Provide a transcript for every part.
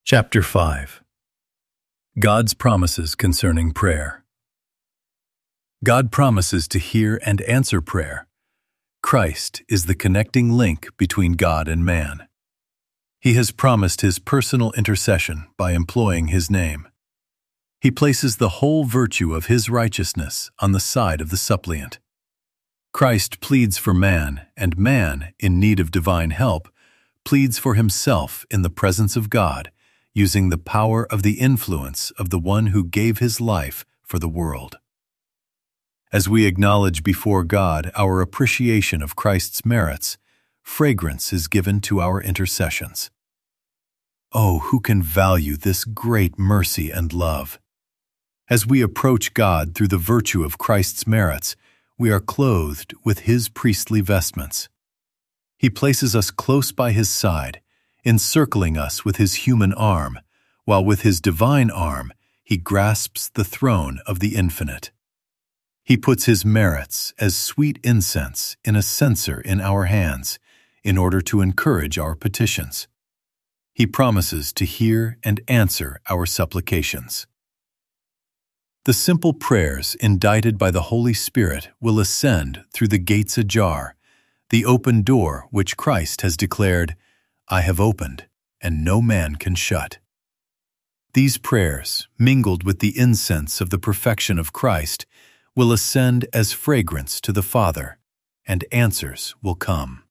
Chapter 5. God's Promises Concerning Prayer. God promises to hear and answer prayer. Christ is the connecting link between God and man. He has promised His personal intercession by employing His name. He places the whole virtue of His righteousness on the side of the suppliant. Christ pleads for man, and man, in need of divine help, pleads for himself in the presence of God, using the power of the influence of the one who gave His life for the world. As we acknowledge before God our appreciation of Christ's merits, fragrance is given to our intercessions. Oh, who can value this great mercy and love? As we approach God through the virtue of Christ's merits, we are clothed with His priestly vestments. He places us close by His side, encircling us with His human arm, while with His divine arm He grasps the throne of the infinite. He puts His merits as sweet incense in a censer in our hands, in order to encourage our petitions. He promises to hear and answer our supplications. The simple prayers indited by the Holy Spirit will ascend through the gates ajar, the open door which Christ has declared, "I have opened, and no man can shut." These prayers, mingled with the incense of the perfection of Christ, will ascend as fragrance to the Father, and answers will come.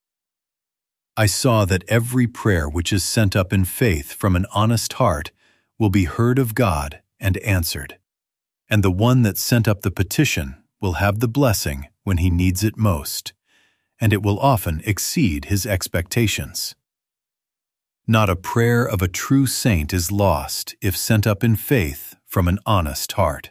I saw that every prayer which is sent up in faith from an honest heart will be heard of God and answered, and the one that sent up the petition will have the blessing when he needs it most, and it will often exceed his expectations. Not a prayer of a true saint is lost if sent up in faith from an honest heart.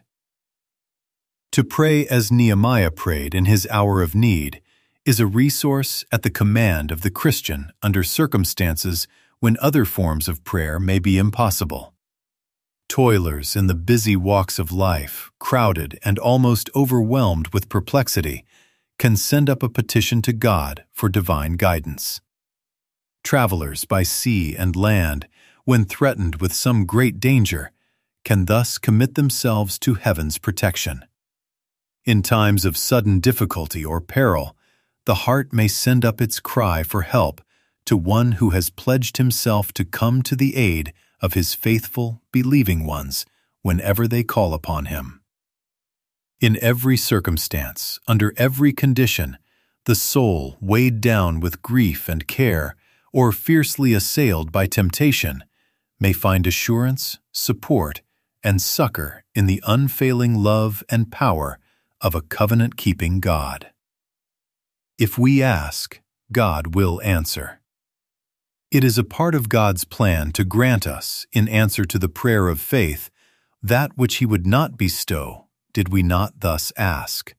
To pray as Nehemiah prayed in his hour of need is a resource at the command of the Christian under circumstances when other forms of prayer may be impossible. Toilers in the busy walks of life, crowded and almost overwhelmed with perplexity, can send up a petition to God for divine guidance. Travelers by sea and land, when threatened with some great danger, can thus commit themselves to heaven's protection. In times of sudden difficulty or peril, the heart may send up its cry for help to one who has pledged himself to come to the aid of his faithful, believing ones whenever they call upon him. In every circumstance, under every condition, the soul weighed down with grief and care, or fiercely assailed by temptation, may find assurance, support, and succor in the unfailing love and power of a covenant-keeping God. If we ask, God will answer. It is a part of God's plan to grant us, in answer to the prayer of faith, that which He would not bestow, did we not thus ask.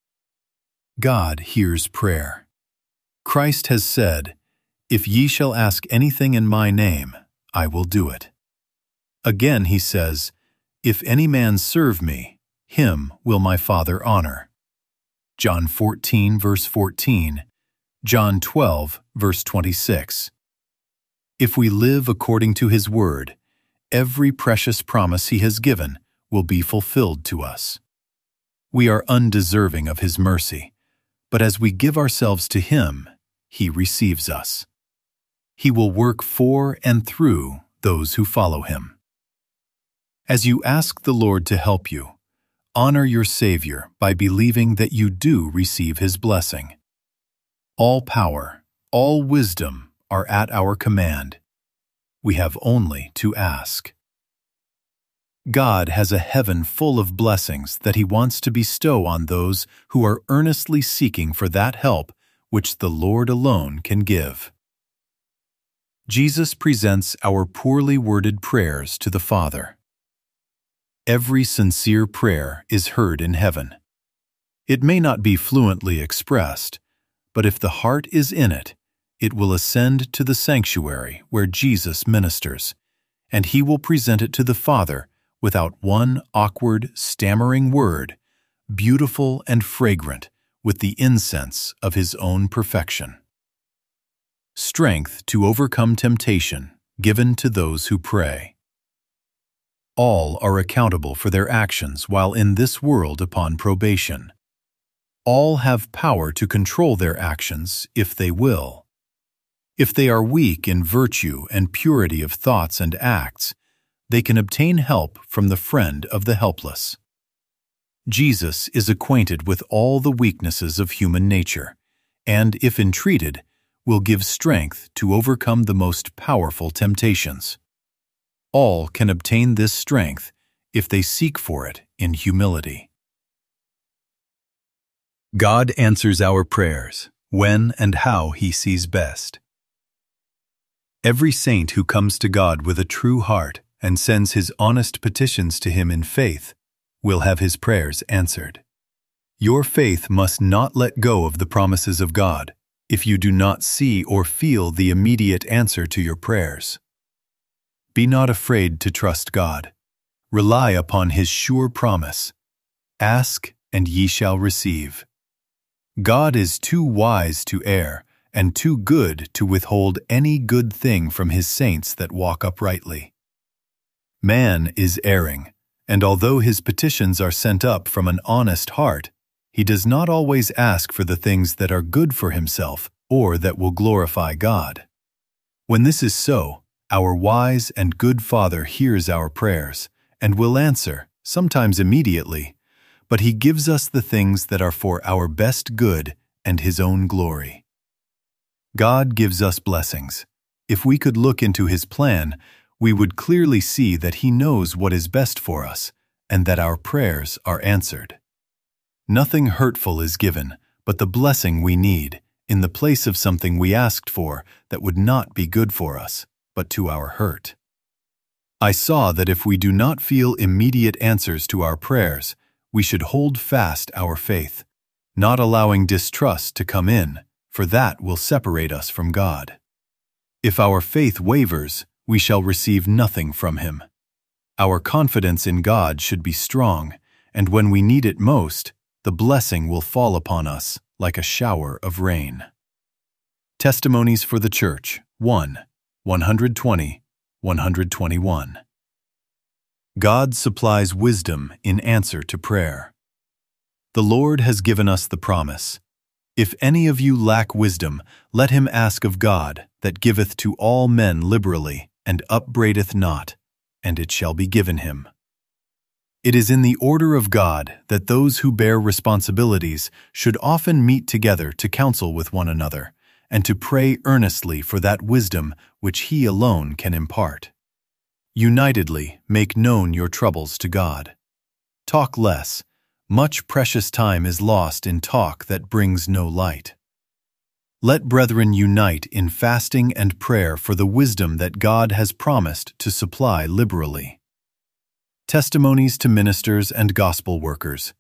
God hears prayer. Christ has said, "If ye shall ask anything in my name, I will do it." Again He says, "If any man serve me, him will my Father honor." John 14, verse 14, John 12, verse 26. If we live according to His word, every precious promise He has given will be fulfilled to us. We are undeserving of His mercy, but as we give ourselves to Him, He receives us. He will work for and through those who follow Him. As you ask the Lord to help you, honor your Savior by believing that you do receive His blessing. All power, all wisdom are at our command. We have only to ask. God has a heaven full of blessings that He wants to bestow on those who are earnestly seeking for that help which the Lord alone can give. Jesus presents our poorly worded prayers to the Father. Every sincere prayer is heard in heaven. It may not be fluently expressed, but if the heart is in it, it will ascend to the sanctuary where Jesus ministers, and He will present it to the Father without one awkward, stammering word, beautiful and fragrant with the incense of His own perfection. Strength to overcome temptation, given to those who pray. All are accountable for their actions while in this world upon probation. All have power to control their actions if they will. If they are weak in virtue and purity of thoughts and acts, they can obtain help from the friend of the helpless. Jesus is acquainted with all the weaknesses of human nature, and, if entreated, will give strength to overcome the most powerful temptations. All can obtain this strength if they seek for it in humility. God answers our prayers when and how He sees best. Every saint who comes to God with a true heart and sends his honest petitions to Him in faith will have his prayers answered. Your faith must not let go of the promises of God if you do not see or feel the immediate answer to your prayers. Be not afraid to trust God. Rely upon His sure promise. Ask, and ye shall receive. God is too wise to err, and too good to withhold any good thing from His saints that walk uprightly. Man is erring, and although his petitions are sent up from an honest heart, he does not always ask for the things that are good for himself or that will glorify God. When this is so, our wise and good Father hears our prayers and will answer, sometimes immediately, but He gives us the things that are for our best good and His own glory. God gives us blessings. If we could look into His plan, we would clearly see that He knows what is best for us and that our prayers are answered. Nothing hurtful is given, but the blessing we need, in the place of something we asked for that would not be good for us, but to our hurt. I saw that if we do not feel immediate answers to our prayers, we should hold fast our faith, not allowing distrust to come in, for that will separate us from God. If our faith wavers, we shall receive nothing from Him. Our confidence in God should be strong, and when we need it most, the blessing will fall upon us like a shower of rain. Testimonies for the Church, 1, 120, 121. God supplies wisdom in answer to prayer. The Lord has given us the promise, "If any of you lack wisdom, let him ask of God, that giveth to all men liberally, and upbraideth not, and it shall be given him." It is in the order of God that those who bear responsibilities should often meet together to counsel with one another, and to pray earnestly for that wisdom which He alone can impart. Unitedly make known your troubles to God. Talk less. Much precious time is lost in talk that brings no light. Let brethren unite in fasting and prayer for the wisdom that God has promised to supply liberally. Testimonies to Ministers and Gospel Workers,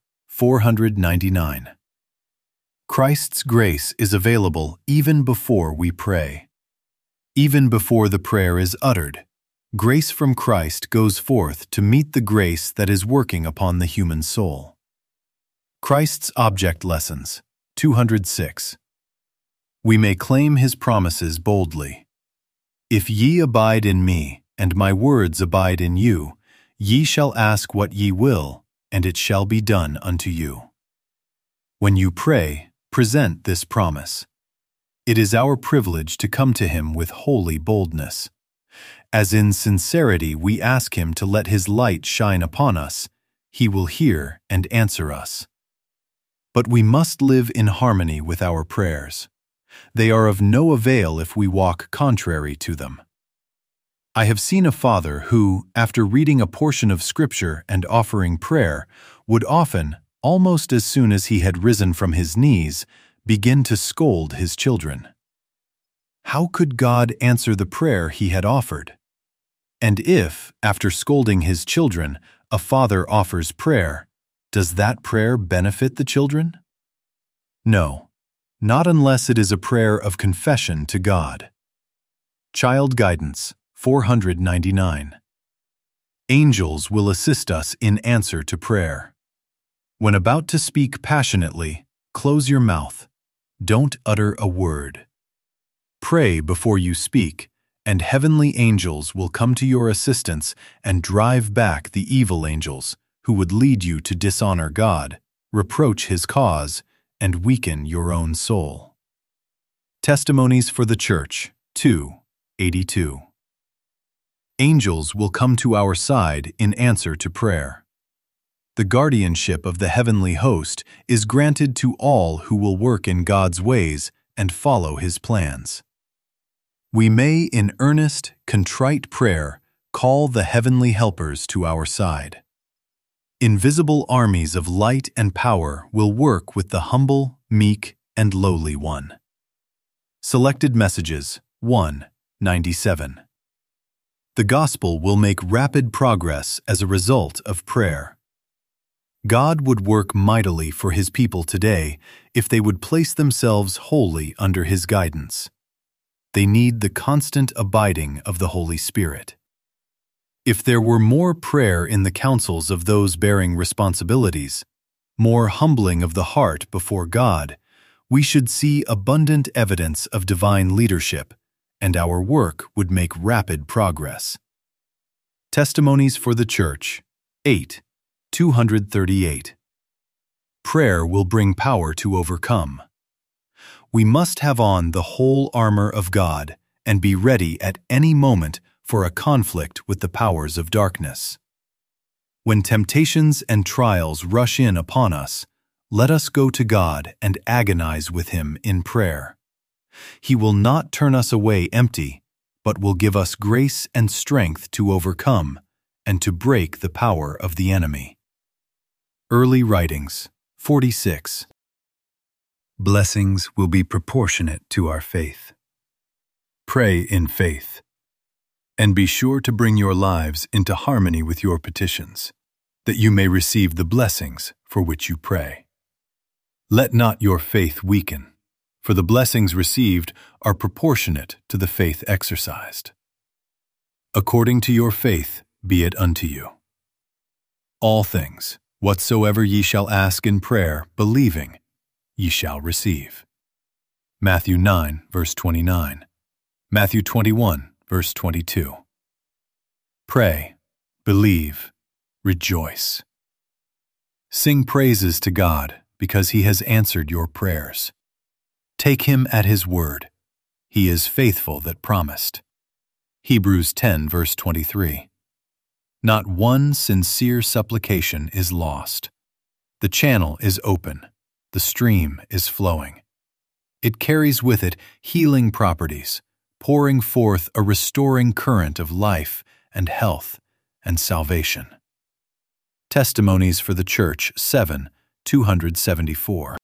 499. Christ's grace is available even before we pray. Even before the prayer is uttered, grace from Christ goes forth to meet the grace that is working upon the human soul. Christ's Object Lessons, 206. We may claim His promises boldly. If ye abide in me, and my words abide in you, ye shall ask what ye will, and it shall be done unto you. When you pray, present this promise. It is our privilege to come to Him with holy boldness. As in sincerity we ask Him to let His light shine upon us, He will hear and answer us. But we must live in harmony with our prayers. They are of no avail if we walk contrary to them. I have seen a father who, after reading a portion of Scripture and offering prayer, would often, almost as soon as he had risen from his knees, begin to scold his children. How could God answer the prayer he had offered? And if, after scolding his children, a father offers prayer, does that prayer benefit the children? No, not unless it is a prayer of confession to God. Child Guidance, 499. Angels will assist us in answer to prayer. When about to speak passionately, close your mouth. Don't utter a word. Pray before you speak, and heavenly angels will come to your assistance and drive back the evil angels who would lead you to dishonor God, reproach His cause, and weaken your own soul. Testimonies for the Church, 2:82. Angels will come to our side in answer to prayer. The guardianship of the heavenly host is granted to all who will work in God's ways and follow His plans. We may, in earnest, contrite prayer, call the heavenly helpers to our side. Invisible armies of light and power will work with the humble, meek, and lowly one. Selected Messages, 1:97. The Gospel will make rapid progress as a result of prayer. God would work mightily for His people today if they would place themselves wholly under His guidance. They need the constant abiding of the Holy Spirit. If there were more prayer in the counsels of those bearing responsibilities, more humbling of the heart before God, we should see abundant evidence of divine leadership, and our work would make rapid progress. Testimonies for the Church, 8:238. Prayer will bring power to overcome. We must have on the whole armor of God and be ready at any moment for a conflict with the powers of darkness. When temptations and trials rush in upon us, let us go to God and agonize with Him in prayer. He will not turn us away empty, but will give us grace and strength to overcome and to break the power of the enemy. Early Writings, 46. Blessings will be proportionate to our faith. Pray in faith, and be sure to bring your lives into harmony with your petitions, that you may receive the blessings for which you pray. Let not your faith weaken, for the blessings received are proportionate to the faith exercised. According to your faith be it unto you. All things, whatsoever ye shall ask in prayer, believing, ye shall receive. Matthew 9, verse 29. Matthew 21, verse 22. Pray, believe, rejoice. Sing praises to God because He has answered your prayers. Take Him at His word. He is faithful that promised. Hebrews 10, verse 23. Not one sincere supplication is lost. The channel is open. The stream is flowing. It carries with it healing properties, pouring forth a restoring current of life and health and salvation. Testimonies for the Church, 7:274.